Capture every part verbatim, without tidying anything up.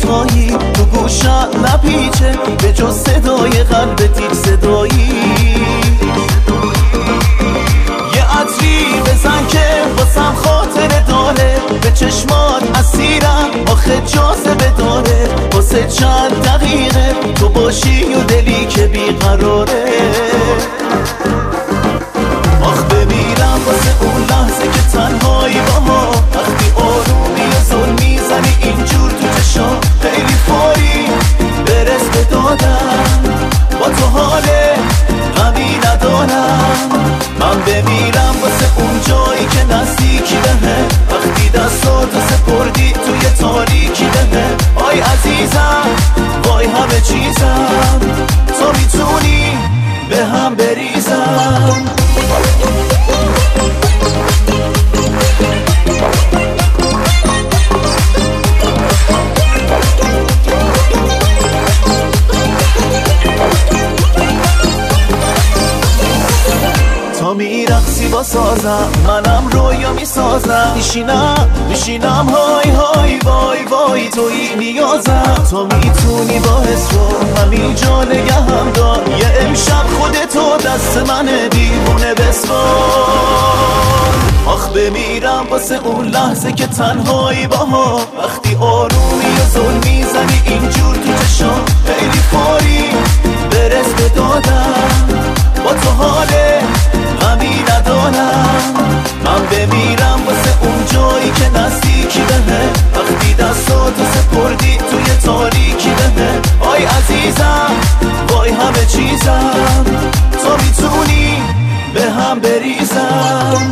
دوتایی تو گوشم نپیچه به جز صدای قلب تیک صدایی. یه عطری بزن که واسم خاطره داره، به چشمات اسیرم آخه جاذبه داره. واسه چند دقیقه تو باشی و دلی که بیقراره. آخ بمیرم واسه اون لحظه که تنهایی با ما، وقتی آرومی و زل میزنی اینجور تو چشام. خیلی فوری برس به دادم، با تو حال غمی ندارم. من بمیرم واسه اون جایی که نزدیکی بهه، وقتی دستاتو سپردی توی تاریکی بهه. آی عزیزم وای همه چیزم، تو میتونی به هم بریزم. تا میرقصی با سازم، منم رویا میسازم. میشینم میشینم های های وای وای توی نیازم. تو میتونی با حس رو همین جا نگهم دار. یه امشب خودتو دست منه دیوونه بسپار. آخ بمیرم واسه اون لحظه که تنهایی با ما، وقتی آرومی و زل میزنی اینجور تو چشام. خیلی فوری برس به دادم، با تو حاله غمی ندارم. من بمیرم واسه اون جایی که نزدیکی بهه، وقتی دستاتو سپردی توی تاریکی بهه. آی عزیزم وای همه چیزم، تو میتونی به هم بریزم.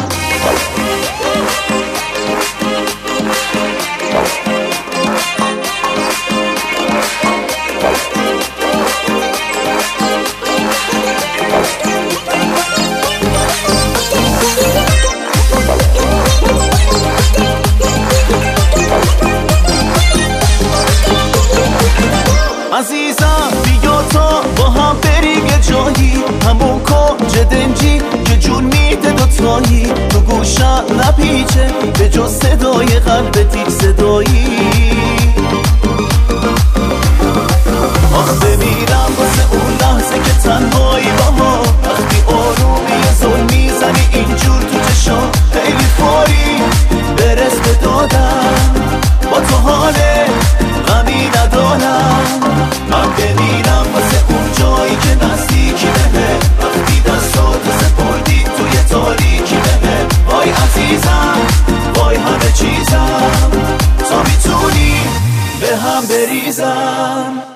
عزیزم بیا تا با هم بریم یه جایی، همون کنج دنجی که جون میده دوتایی. تو گوشم نپیچه به جز صدای قلب تیک صدایی. آخ بمیرم واسه اون لحظه که تنهایی با ما، وقتی آرومی و زل میزنی اینجور تو چشام. خیلی فوری برس به دادم، با تو حاله غمی ندارم. من بمیرم واسه اون جایی که نزدیکی بهه، وقتی دستاتو سپردی توی تاریکی بهه. وای عزیزم وای همه چیزم، تو میتونی به هم بریزم.